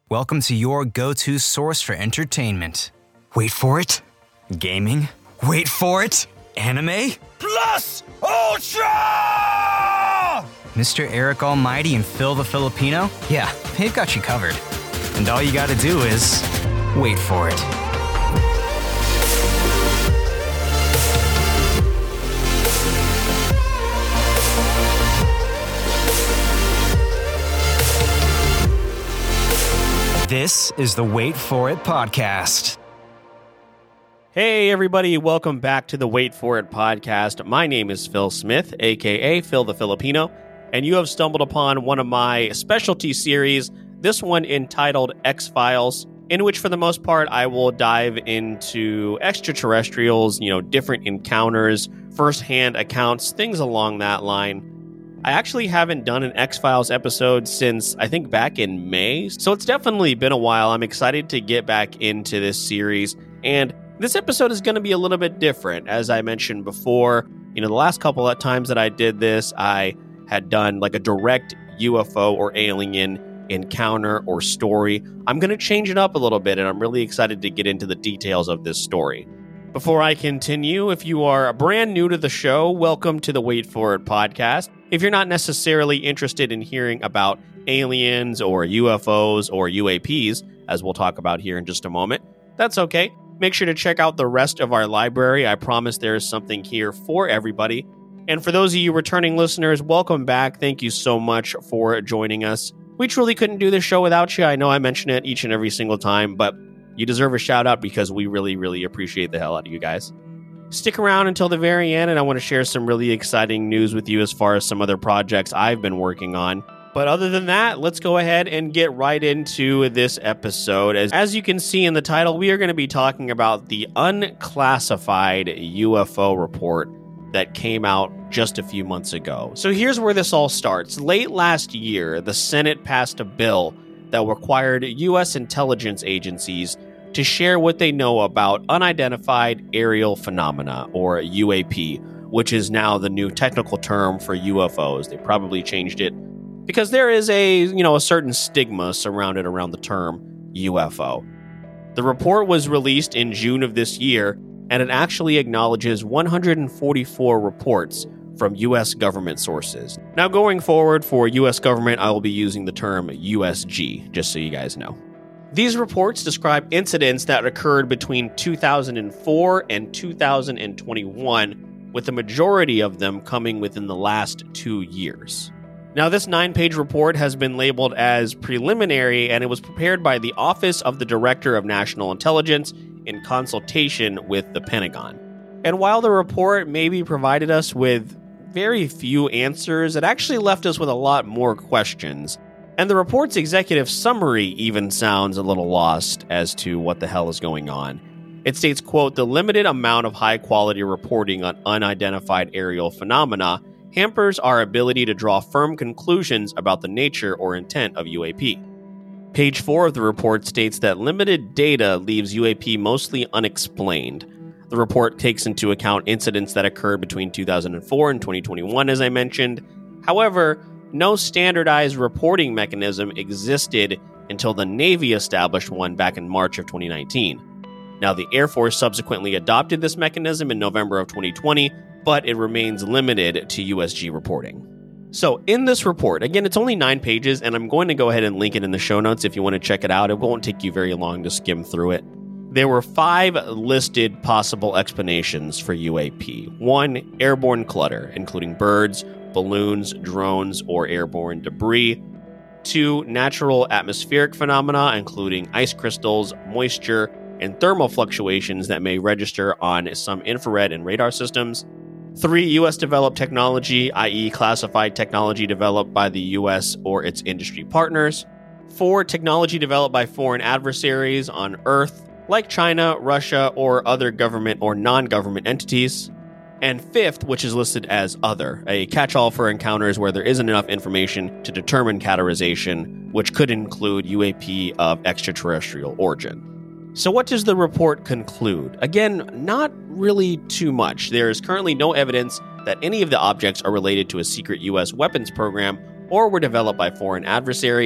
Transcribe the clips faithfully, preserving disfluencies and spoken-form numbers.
Welcome to your go-to source for entertainment. Wait for it. Gaming. Wait for it. Anime. Plus Ultra! Mister Eric Almighty and Phil the Filipino? Yeah, they've got you covered. And all you gotta do is wait for it. This is the Wait For It podcast. Hey everybody, welcome back to the Wait For It podcast. My name is Phil Smith, aka Phil the Filipino, and you have stumbled upon one of my specialty series, this one entitled X-Files, in which for the most part I will dive into extraterrestrials, you know, different encounters, first-hand accounts, things along that line. I actually haven't done an X-Files episode since, I think, back in May, so it's definitely been a while. I'm excited to get back into this series, and this episode is going to be a little bit different. As I mentioned before, you know, the last couple of times that I did this, I had done like a direct U F O or alien encounter or story. I'm going to change it up a little bit, and I'm really excited to get into the details of this story. Before I continue, if you are brand new to the show, welcome to the Wait For It podcast. If you're not necessarily interested in hearing about aliens or U F Os or U A Ps, as we'll talk about here in just a moment, that's okay. Make sure to check out the rest of our library. I promise there is something here for everybody. And for those of you returning listeners, welcome back. Thank you so much for joining us. We truly couldn't do this show without you. I know I mention it each and every single time, but you deserve a shout out because we really, really appreciate the hell out of you guys. Stick around until the very end, and I want to share some really exciting news with you as far as some other projects I've been working on. But other than that, let's go ahead and get right into this episode. As, as you can see in the title, we are going to be talking about the unclassified U F O report that came out just a few months ago. So here's where this all starts. Late last year, the Senate passed a bill that required U S intelligence agencies to share what they know about unidentified aerial phenomena, or U A P, which is now the new technical term for U F Os. They probably changed it because there is a, you know, a certain stigma surrounded around the term U F O. The report was released in June of this year, and it actually acknowledges one hundred forty-four reports from U S government sources. Now, going forward for U S government, I will be using the term U S G, just so you guys know. These reports describe incidents that occurred between two thousand four and two thousand twenty-one, with the majority of them coming within the last two years. Now, this nine-page report has been labeled as preliminary, and it was prepared by the Office of the Director of National Intelligence in consultation with the Pentagon. And while the report maybe provided us with very few answers, it actually left us with a lot more questions. And the report's executive summary even sounds a little lost as to what the hell is going on. It states, quote, "The limited amount of high-quality reporting on unidentified aerial phenomena hampers our ability to draw firm conclusions about the nature or intent of U A P." Page four of the report states that limited data leaves U A P mostly unexplained. The report takes into account incidents that occurred between two thousand four and twenty twenty-one, as I mentioned. However, no standardized reporting mechanism existed until the Navy established one back in March of twenty nineteen. Now, the Air Force subsequently adopted this mechanism in November of twenty twenty, but it remains limited to U S G reporting. So, in this report, again, it's only nine pages, and I'm going to go ahead and link it in the show notes if you want to check it out. It won't take you very long to skim through it. There were five listed possible explanations for U A P. One, airborne clutter, including birds, balloons, drones, or airborne debris. Two, natural atmospheric phenomena, including ice crystals, moisture, and thermal fluctuations that may register on some infrared and radar systems. Three, U S-developed technology, that is classified technology developed by the U S or its industry partners. Four, technology developed by foreign adversaries on Earth, like China, Russia, or other government or non-government entities. And fifth, which is listed as other, a catch-all for encounters where there isn't enough information to determine categorization, which could include U A P of extraterrestrial origin. So what does the report conclude? Again, not really too much. There is currently no evidence that any of the objects are related to a secret U S weapons program or were developed by foreign adversaries.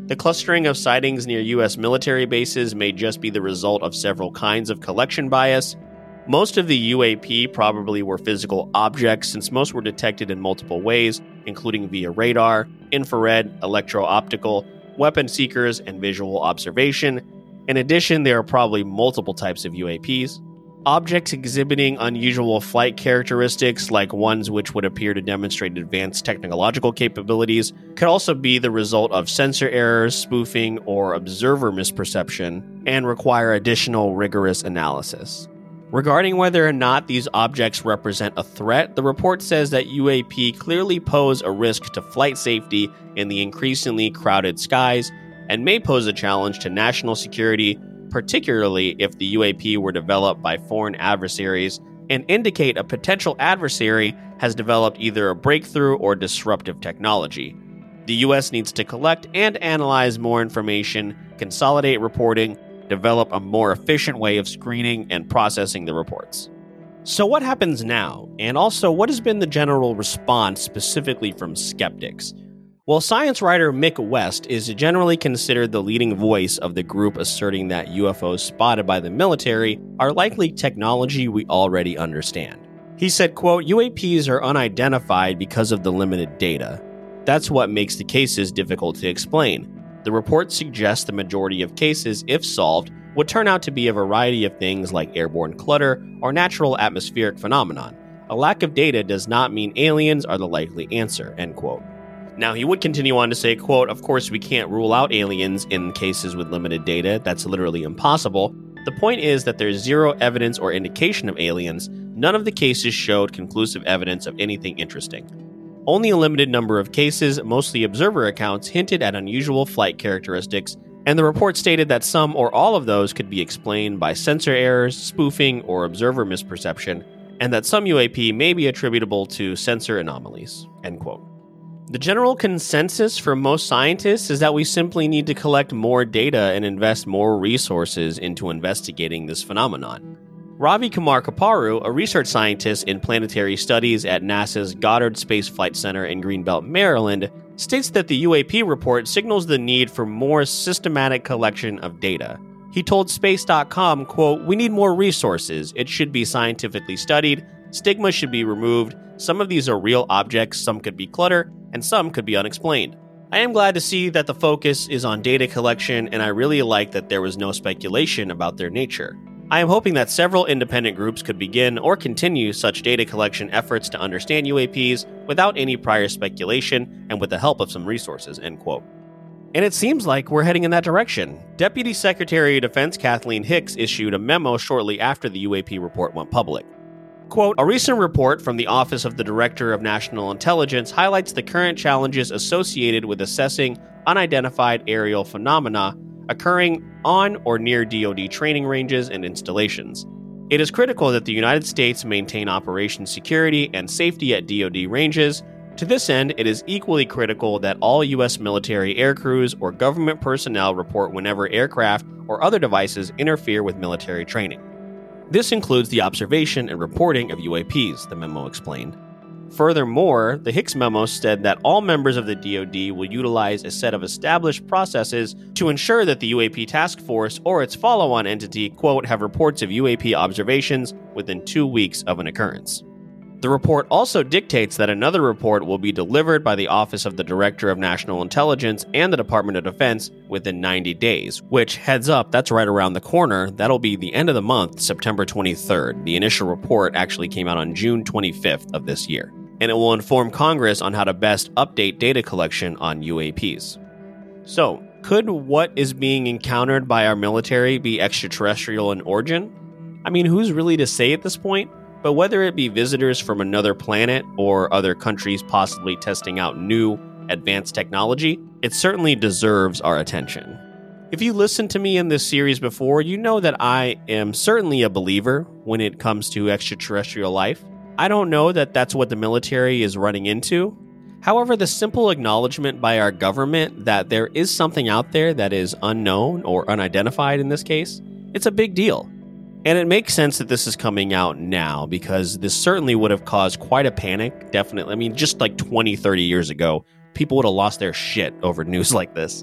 The clustering of sightings near U S military bases may just be the result of several kinds of collection bias. Most of the U A P probably were physical objects, since most were detected in multiple ways, including via radar, infrared, electro-optical, weapon seekers, and visual observation. In addition, there are probably multiple types of U A Ps. Objects exhibiting unusual flight characteristics, like ones which would appear to demonstrate advanced technological capabilities, could also be the result of sensor errors, spoofing, or observer misperception, and require additional rigorous analysis. Regarding whether or not these objects represent a threat, the report says that U A P clearly pose a risk to flight safety in the increasingly crowded skies and may pose a challenge to national security, particularly if the U A P were developed by foreign adversaries and indicate a potential adversary has developed either a breakthrough or disruptive technology. The U S needs to collect and analyze more information, consolidate reporting, develop a more efficient way of screening and processing the reports. So what happens now? And also, what has been the general response specifically from skeptics? Well, science writer Mick West is generally considered the leading voice of the group asserting that U F Os spotted by the military are likely technology we already understand. He said, quote, U A Ps are unidentified because of the limited data. That's what makes the cases difficult to explain. The report suggests the majority of cases, if solved, would turn out to be a variety of things like airborne clutter or natural atmospheric phenomenon. A lack of data does not mean aliens are the likely answer, end quote. Now, he would continue on to say, quote, of course, we can't rule out aliens in cases with limited data. That's literally impossible. The point is that there's zero evidence or indication of aliens. None of the cases showed conclusive evidence of anything interesting. Only a limited number of cases, mostly observer accounts, hinted at unusual flight characteristics, and the report stated that some or all of those could be explained by sensor errors, spoofing, or observer misperception, and that some U A P may be attributable to sensor anomalies, end quote. The general consensus for most scientists is that we simply need to collect more data and invest more resources into investigating this phenomenon. Ravi Kumar Kaparu, a research scientist in planetary studies at NASA's Goddard Space Flight Center in Greenbelt, Maryland, states that the U A P report signals the need for more systematic collection of data. He told Space dot com, quote, we need more resources. It should be scientifically studied. Stigma should be removed. Some of these are real objects, some could be clutter, and some could be unexplained. I am glad to see that the focus is on data collection, and I really like that there was no speculation about their nature. I am hoping that several independent groups could begin or continue such data collection efforts to understand U A Ps without any prior speculation and with the help of some resources, end quote. And it seems like we're heading in that direction. Deputy Secretary of Defense Kathleen Hicks issued a memo shortly after the U A P report went public. Quote, a recent report from the Office of the Director of National Intelligence highlights the current challenges associated with assessing unidentified aerial phenomena occurring on or near D O D training ranges and installations. It is critical that the United States maintain operation security and safety at D O D ranges. To this end, it is equally critical that all U S military aircrews or government personnel report whenever aircraft or other devices interfere with military training. This includes the observation and reporting of U A Ps, the memo explained. Furthermore, the Hicks memo said that all members of the D O D will utilize a set of established processes to ensure that the U A P task force or its follow-on entity, quote, have reports of U A P observations within two weeks of an occurrence. The report also dictates that another report will be delivered by the Office of the Director of National Intelligence and the Department of Defense within ninety days, which, heads up, that's right around the corner. That'll be the end of the month, September twenty-third. The initial report actually came out on June twenty-fifth of this year, and it will inform Congress on how to best update data collection on U A Ps. So, could what is being encountered by our military be extraterrestrial in origin? I mean, who's really to say at this point? But whether it be visitors from another planet or other countries possibly testing out new, advanced technology, it certainly deserves our attention. If you listened to me in this series before, you know that I am certainly a believer when it comes to extraterrestrial life. I don't know that that's what the military is running into. However, the simple acknowledgement by our government that there is something out there that is unknown or unidentified in this case, it's a big deal. And it makes sense that this is coming out now because this certainly would have caused quite a panic, definitely. I mean, just like twenty, thirty years ago, people would have lost their shit over news like this.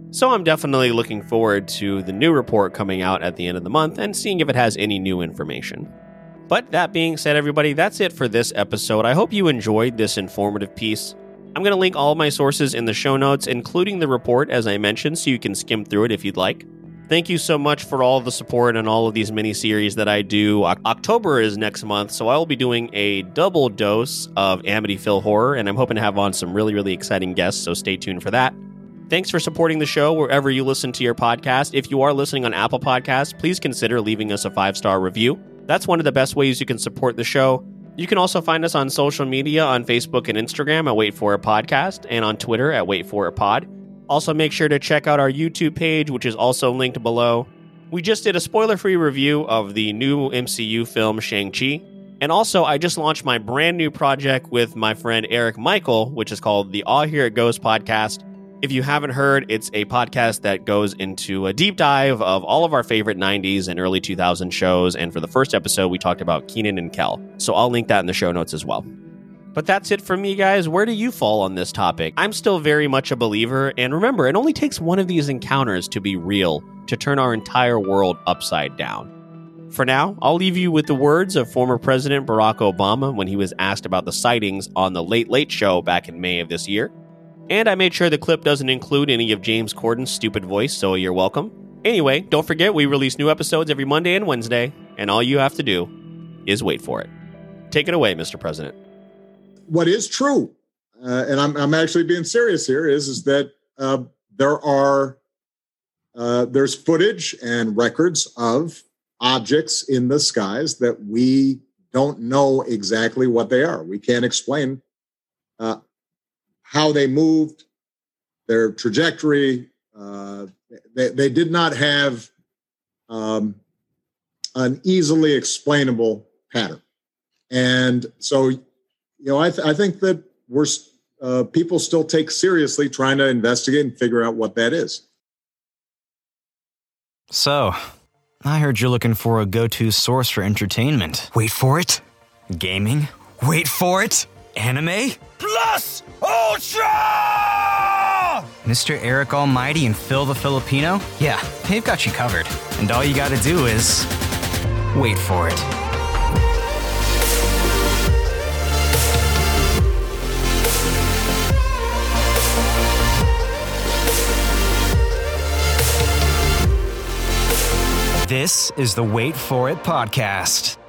So I'm definitely looking forward to the new report coming out at the end of the month and seeing if it has any new information. But that being said, everybody, that's it for this episode. I hope you enjoyed this informative piece. I'm going to link all of my sources in the show notes, including the report, as I mentioned, so you can skim through it if you'd like. Thank you so much for all the support and all of these mini-series that I do. O- October is next month, so I will be doing a double dose of Amityville Horror, and I'm hoping to have on some really, really exciting guests, so stay tuned for that. Thanks for supporting the show wherever you listen to your podcast. If you are listening on Apple Podcasts, please consider leaving us a five-star review. That's one of the best ways you can support the show. You can also find us on social media on Facebook and Instagram at Wait For It Podcast and on Twitter at Wait For It Pod. Also, make sure to check out our YouTube page, which is also linked below. We just did a spoiler-free review of the new M C U film Shang-Chi. And also, I just launched my brand new project with my friend Eric Michael, which is called the Aw Here It Goes podcast. If you haven't heard, it's a podcast that goes into a deep dive of all of our favorite nineties and early two thousands shows. And for the first episode, we talked about Kenan and Kel. So I'll link that in the show notes as well. But that's it for me, guys. Where do you fall on this topic? I'm still very much a believer. And remember, it only takes one of these encounters to be real, to turn our entire world upside down. For now, I'll leave you with the words of former President Barack Obama when he was asked about the sightings on The Late Late Show back in May of this year. And I made sure the clip doesn't include any of James Corden's stupid voice, so you're welcome. Anyway, don't forget we release new episodes every Monday and Wednesday, and all you have to do is wait for it. Take it away, Mister President. What is true, uh, and I'm, I'm actually being serious here, is, is that uh, there are uh, there's footage and records of objects in the skies that we don't know exactly what they are. We can't explain uh, how they moved, their trajectory. Uh, they, they did not have um, an easily explainable pattern. And so, you know, I, th- I think that we're uh, people still take seriously trying to investigate and figure out what that is. So, I heard you're looking for a go-to source for entertainment. Wait for it. Gaming. Wait for it. Anime. Plus Ultra! Mister Eric Almighty and Phil the Filipino? Yeah, they've got you covered. And all you gotta do is wait for it. This is the Wait For It podcast.